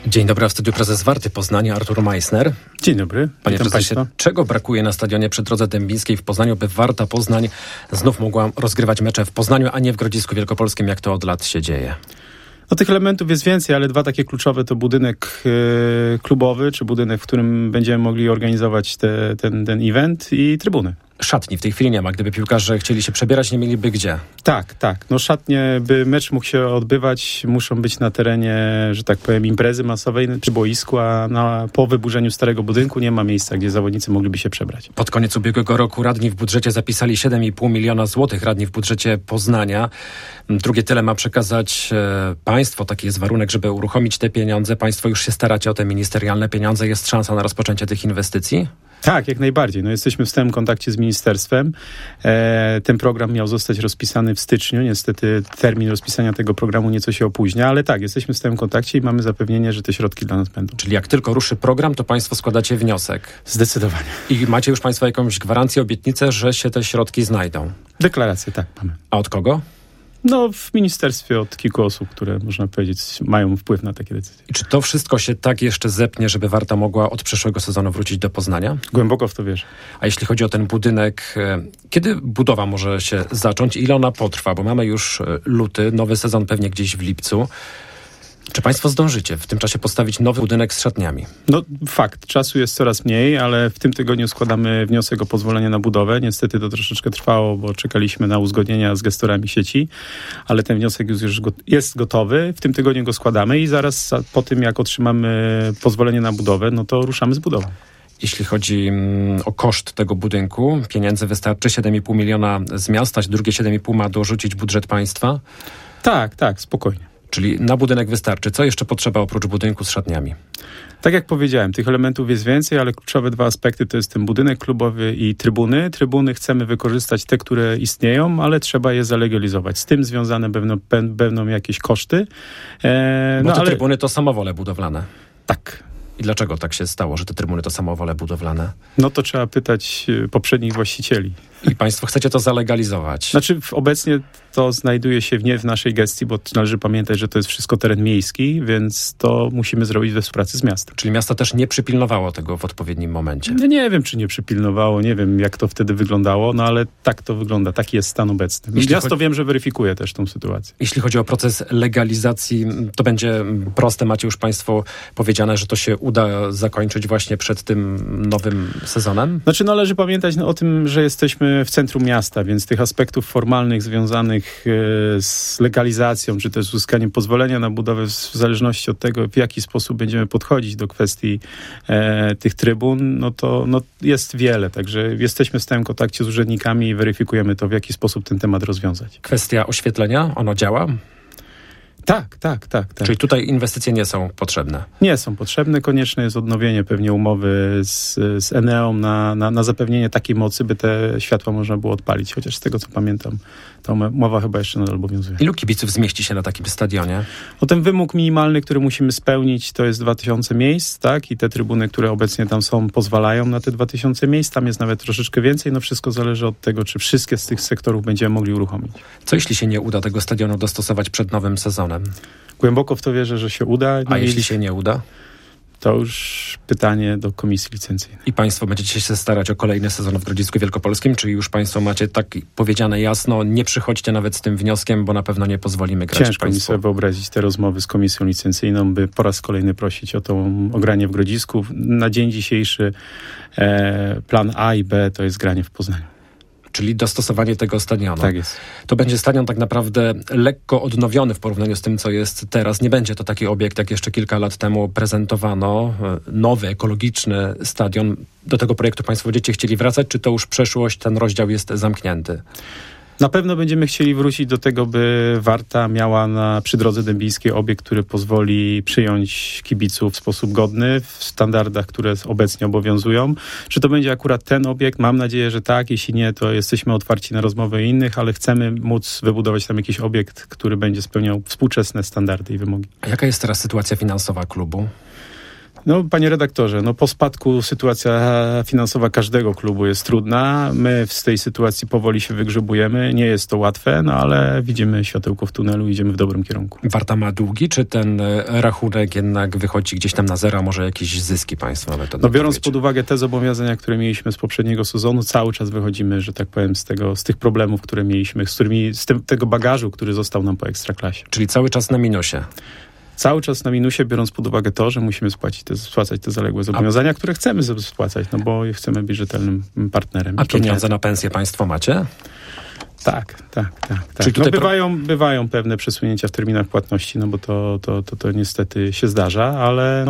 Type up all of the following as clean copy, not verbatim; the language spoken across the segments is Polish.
Dzień dobry, w studiu prezes Warty Poznania Artur Meissner. Dzień dobry, panie prezesie. Czego brakuje na stadionie przy Drodze Dębińskiej w Poznaniu, by Warta Poznań znów mogła rozgrywać mecze w Poznaniu, a nie w Grodzisku Wielkopolskim, jak to od lat się dzieje? No, tych elementów jest więcej, ale dwa takie kluczowe to budynek klubowy, czy budynek, w którym będziemy mogli organizować ten event, i trybuny. Szatni w tej chwili nie ma. Gdyby piłkarze chcieli się przebierać, nie mieliby gdzie. Tak. No szatnie, by mecz mógł się odbywać, muszą być na terenie, że tak powiem, imprezy masowej czy boisku, a po wyburzeniu starego budynku nie ma miejsca, gdzie zawodnicy mogliby się przebrać. Pod koniec ubiegłego roku radni w budżecie zapisali 7,5 miliona złotych, radni w budżecie Poznania. Drugie tyle ma przekazać państwo. Taki jest warunek, żeby uruchomić te pieniądze. Państwo już się staracie o te ministerialne pieniądze. Jest szansa na rozpoczęcie tych inwestycji? Tak, jak najbardziej. No, jesteśmy w stałym kontakcie z ministerstwem. Ten program miał zostać rozpisany w styczniu. Niestety termin rozpisania tego programu nieco się opóźnia, ale tak, jesteśmy w stałym kontakcie i mamy zapewnienie, że te środki dla nas będą. Czyli jak tylko ruszy program, to państwo składacie wniosek? Zdecydowanie. I macie już państwo jakąś gwarancję, obietnicę, że się te środki znajdą? Deklarację, tak, mamy. A od kogo? No, w ministerstwie od kilku osób, które, można powiedzieć, mają wpływ na takie decyzje. I czy to wszystko się tak jeszcze zepnie, żeby Warta mogła od przyszłego sezonu wrócić do Poznania? Głęboko w to wierzę. A jeśli chodzi o ten budynek, kiedy budowa może się zacząć? Ile ona potrwa? Bo mamy już luty, nowy sezon pewnie gdzieś w lipcu. Czy państwo zdążycie w tym czasie postawić nowy budynek z szatniami? No fakt, czasu jest coraz mniej, ale w tym tygodniu składamy wniosek o pozwolenie na budowę. Niestety to troszeczkę trwało, bo czekaliśmy na uzgodnienia z gestorami sieci, ale ten wniosek już jest gotowy. W tym tygodniu go składamy i zaraz po tym, jak otrzymamy pozwolenie na budowę, no to ruszamy z budową. Jeśli chodzi o koszt tego budynku, pieniędzy wystarczy 7,5 miliona z miasta, drugie 7,5 ma dorzucić budżet państwa? Tak, spokojnie. Czyli na budynek wystarczy. Co jeszcze potrzeba oprócz budynku z szatniami? Tak jak powiedziałem, tych elementów jest więcej, ale kluczowe dwa aspekty to jest ten budynek klubowy i trybuny. Trybuny chcemy wykorzystać te, które istnieją, ale trzeba je zalegalizować. Z tym związane będą jakieś koszty. Trybuny to samowole budowlane. Tak. I dlaczego tak się stało, że te trybuny to samowole budowlane? No to trzeba pytać poprzednich właścicieli. I państwo chcecie to zalegalizować? Znaczy obecnie to znajduje się nie w naszej gestii, bo należy pamiętać, że to jest wszystko teren miejski, więc to musimy zrobić we współpracy z miastem. Czyli miasto też nie przypilnowało tego w odpowiednim momencie? Ja nie wiem, czy nie przypilnowało, nie wiem, jak to wtedy wyglądało, no ale tak to wygląda, taki jest stan obecny. Miasto wiem, że weryfikuje też tą sytuację. Jeśli chodzi o proces legalizacji, to będzie proste, macie już państwo powiedziane, że to się uda zakończyć właśnie przed tym nowym sezonem? Znaczy należy pamiętać o tym, że jesteśmy w centrum miasta, więc tych aspektów formalnych związanych z legalizacją, czy też uzyskaniem pozwolenia na budowę, w zależności od tego, w jaki sposób będziemy podchodzić do kwestii tych trybun, no to jest wiele. Także jesteśmy w stałym kontakcie z urzędnikami i weryfikujemy to, w jaki sposób ten temat rozwiązać. Kwestia oświetlenia, ono działa? Tak. Czyli tutaj inwestycje nie są potrzebne? Nie są potrzebne. Konieczne jest odnowienie pewnie umowy z Eneą na zapewnienie takiej mocy, by te światła można było odpalić. Chociaż z tego, co pamiętam, ta umowa chyba jeszcze nadal obowiązuje. Ilu kibiców zmieści się na takim stadionie? No ten wymóg minimalny, który musimy spełnić, to jest 2000 miejsc, tak? I te trybuny, które obecnie tam są, pozwalają na te 2000 miejsc. Tam jest nawet troszeczkę więcej. No wszystko zależy od tego, czy wszystkie z tych sektorów będziemy mogli uruchomić. Co jeśli się nie uda tego stadionu dostosować przed nowym sezonem? Głęboko w to wierzę, że się uda. A jeśli się nie uda? To już pytanie do komisji licencyjnej. I państwo będziecie się starać o kolejny sezon w Grodzisku Wielkopolskim? Czy już państwo macie tak powiedziane jasno, nie przychodźcie nawet z tym wnioskiem, bo na pewno nie pozwolimy grać Ciężko mi sobie wyobrazić te rozmowy z komisją licencyjną, by po raz kolejny prosić o granie w Grodzisku. Na dzień dzisiejszy plan A i B to jest granie w Poznaniu. Czyli dostosowanie tego stadionu. Tak jest. To będzie stadion tak naprawdę lekko odnowiony w porównaniu z tym, co jest teraz. Nie będzie to taki obiekt, jak jeszcze kilka lat temu prezentowano. Nowy, ekologiczny stadion. Do tego projektu państwo będziecie chcieli wracać, czy to już przeszłość, ten rozdział jest zamknięty? Na pewno będziemy chcieli wrócić do tego, by Warta miała przy Drodze Dębińskiej obiekt, który pozwoli przyjąć kibiców w sposób godny, w standardach, które obecnie obowiązują. Czy to będzie akurat ten obiekt? Mam nadzieję, że tak. Jeśli nie, to jesteśmy otwarci na rozmowę innych, ale chcemy móc wybudować tam jakiś obiekt, który będzie spełniał współczesne standardy i wymogi. A jaka jest teraz sytuacja finansowa klubu? No, panie redaktorze, po spadku sytuacja finansowa każdego klubu jest trudna. My z tej sytuacji powoli się wygrzebujemy. Nie jest to łatwe, ale widzimy światełko w tunelu i idziemy w dobrym kierunku. Warta ma długi, czy ten rachunek jednak wychodzi gdzieś tam na zero, a może jakieś zyski państwa? Biorąc pod uwagę te zobowiązania, które mieliśmy z poprzedniego sezonu, cały czas wychodzimy, że tak powiem, z tych problemów, które mieliśmy, z tego bagażu, który został nam po Ekstraklasie. Czyli cały czas na minusie. Cały czas na minusie, biorąc pod uwagę to, że musimy spłacać te zaległe zobowiązania, które chcemy spłacać, bo chcemy być rzetelnym partnerem. A pieniądze na pensję państwo macie? Tak. Czyli tutaj bywają pewne przesunięcia w terminach płatności, bo to niestety się zdarza, ale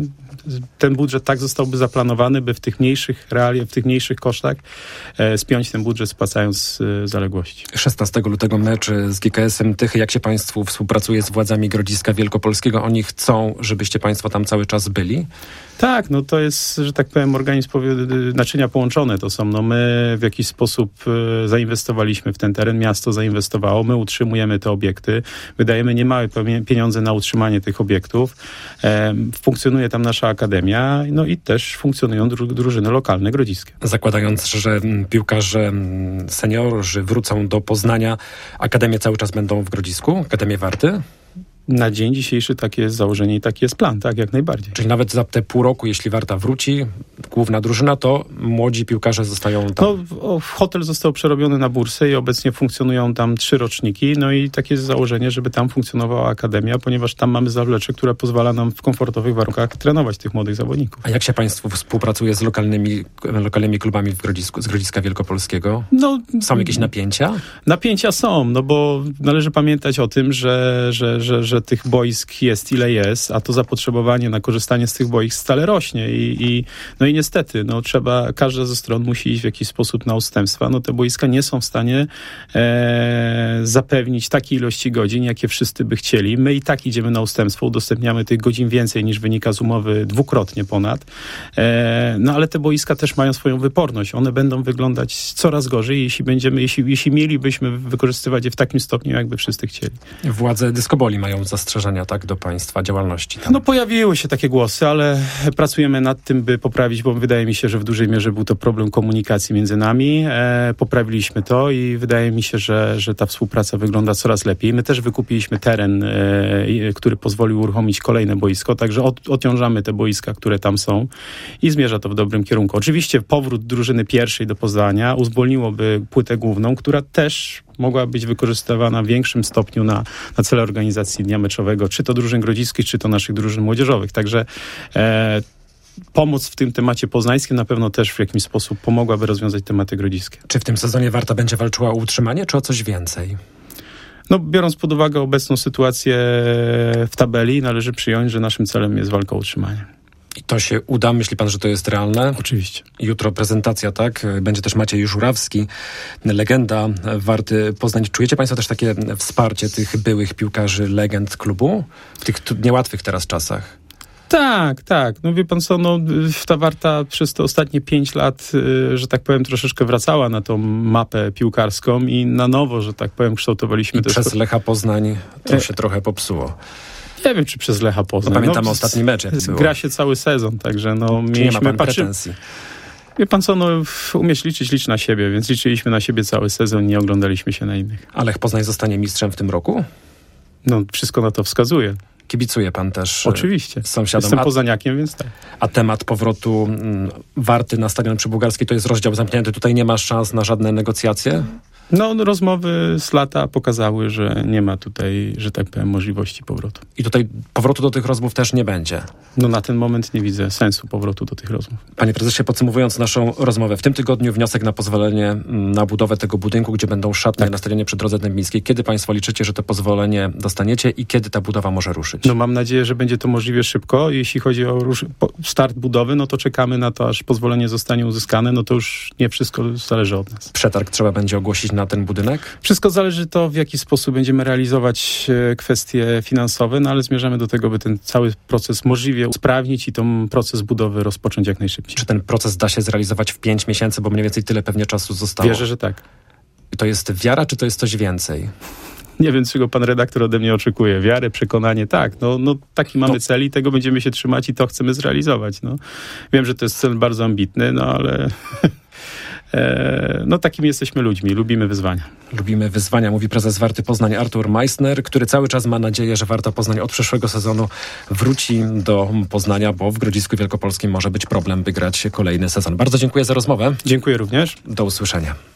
ten budżet tak zostałby zaplanowany, by w tych mniejszych realiach, w tych mniejszych kosztach spiąć ten budżet, spłacając zaległości. 16 lutego mecz z GKS-em Tychy. Jak się państwu współpracuje z władzami Grodziska Wielkopolskiego? Oni chcą, żebyście państwo tam cały czas byli? Tak, to jest, że tak powiem, organizm naczynia połączone to są. My w jakiś sposób zainwestowaliśmy w ten teren, miasto zainwestowało, my utrzymujemy te obiekty, wydajemy niemałe pieniądze na utrzymanie tych obiektów. Funkcjonuje tam nasza akademia, i też funkcjonują drużyny lokalne grodziskie. Zakładając, że piłkarze seniorzy wrócą do Poznania, akademie cały czas będą w Grodzisku? Akademię Warty? Na dzień dzisiejszy takie jest założenie i taki jest plan, tak, jak najbardziej. Czyli nawet za te pół roku, jeśli Warta wróci, główna drużyna, to młodzi piłkarze zostają tam? Hotel został przerobiony na bursę i obecnie funkcjonują tam 3 roczniki, i takie jest założenie, żeby tam funkcjonowała akademia, ponieważ tam mamy zawlecze, które pozwala nam w komfortowych warunkach trenować tych młodych zawodników. A jak się państwo współpracuje z lokalnymi klubami w Grodzisku, z Grodziska Wielkopolskiego? Są jakieś napięcia? Napięcia są, bo należy pamiętać o tym, że tych boisk jest ile jest, a to zapotrzebowanie na korzystanie z tych boisk stale rośnie i niestety, każda ze stron musi iść w jakiś sposób na ustępstwa. Te boiska nie są w stanie zapewnić takiej ilości godzin, jakie wszyscy by chcieli. My i tak idziemy na ustępstwo, udostępniamy tych godzin więcej niż wynika z umowy, 2-krotnie ponad. Ale te boiska też mają swoją wyporność. One będą wyglądać coraz gorzej, jeśli mielibyśmy wykorzystywać je w takim stopniu, jakby wszyscy chcieli. Władze dyskoboli mają zastrzeżenia do państwa działalności tam. Pojawiły się takie głosy, ale pracujemy nad tym, by poprawić, bo wydaje mi się, że w dużej mierze był to problem komunikacji między nami. Poprawiliśmy to i wydaje mi się, że ta współpraca wygląda coraz lepiej. My też wykupiliśmy teren, który pozwolił uruchomić kolejne boisko, także odciążamy te boiska, które tam są i zmierza to w dobrym kierunku. Oczywiście powrót drużyny pierwszej do Poznania uwolniłoby płytę główną, która też mogła być wykorzystywana w większym stopniu na cele organizacji dnia meczowego, czy to drużyn grodziskich, czy to naszych drużyn młodzieżowych. Także pomoc w tym temacie poznańskim na pewno też w jakiś sposób pomogłaby rozwiązać tematy grodziskie. Czy w tym sezonie Warta będzie walczyła o utrzymanie, czy o coś więcej? Biorąc pod uwagę obecną sytuację w tabeli, należy przyjąć, że naszym celem jest walka o utrzymanie. I to się uda? Myśli pan, że to jest realne? Oczywiście. Jutro prezentacja, tak? Będzie też Maciej Żurawski, legenda Warty Poznań. Czujecie państwo też takie wsparcie tych byłych piłkarzy, legend klubu w tych niełatwych teraz czasach? Tak. Wie pan co, ta Warta przez te ostatnie 5 lat, że tak powiem, troszeczkę wracała na tą mapę piłkarską i na nowo, że tak powiem, kształtowaliśmy... I przez Lecha Poznań to się trochę popsuło. Nie wiem, czy przez Lecha Poznań. Pamiętam ostatni mecz, jak było. Gra się cały sezon, także mieliśmy... Nie ma pan pretensji? Wie pan co, umiesz liczyć, licz na siebie, więc liczyliśmy na siebie cały sezon, nie oglądaliśmy się na innych. A Lech Poznań zostanie mistrzem w tym roku? Wszystko na to wskazuje. Kibicuje pan też? Oczywiście. Sąsiadom. Jestem poznaniakiem, więc tak. A temat powrotu Warty na stadion przybułgarski to jest rozdział zamknięty. Tutaj nie ma szans na żadne negocjacje? Rozmowy z lata pokazały, że nie ma tutaj, że tak powiem, możliwości powrotu. I tutaj powrotu do tych rozmów też nie będzie? Na ten moment nie widzę sensu powrotu do tych rozmów. Panie prezesie, podsumowując naszą rozmowę, w tym tygodniu wniosek na pozwolenie na budowę tego budynku, gdzie będą szatnie na stadionie przy Drodze Dębińskiej. Kiedy państwo liczycie, że to pozwolenie dostaniecie i kiedy ta budowa może ruszyć? Mam nadzieję, że będzie to możliwie szybko. Jeśli chodzi o start budowy, to czekamy na to, aż pozwolenie zostanie uzyskane. To już nie wszystko zależy od nas. Przetarg trzeba będzie ogłosić na ten budynek? Wszystko zależy to, w jaki sposób będziemy realizować kwestie finansowe, ale zmierzamy do tego, by ten cały proces możliwie usprawnić i ten proces budowy rozpocząć jak najszybciej. Czy ten proces da się zrealizować w 5 miesięcy, bo mniej więcej tyle pewnie czasu zostało? Wierzę, że tak. To jest wiara, czy to jest coś więcej? Nie wiem, czego pan redaktor ode mnie oczekuje. Wiarę, przekonanie, tak. No taki mamy cel i tego będziemy się trzymać i to chcemy zrealizować. No. Wiem, że to jest cel bardzo ambitny, no ale takimi jesteśmy ludźmi. Lubimy wyzwania. Lubimy wyzwania, mówi prezes Warty Poznań Artur Meissner, który cały czas ma nadzieję, że Warta Poznań od przyszłego sezonu wróci do Poznania, bo w Grodzisku Wielkopolskim może być problem, by grać kolejny sezon. Bardzo dziękuję za rozmowę. Dziękuję również. Do usłyszenia.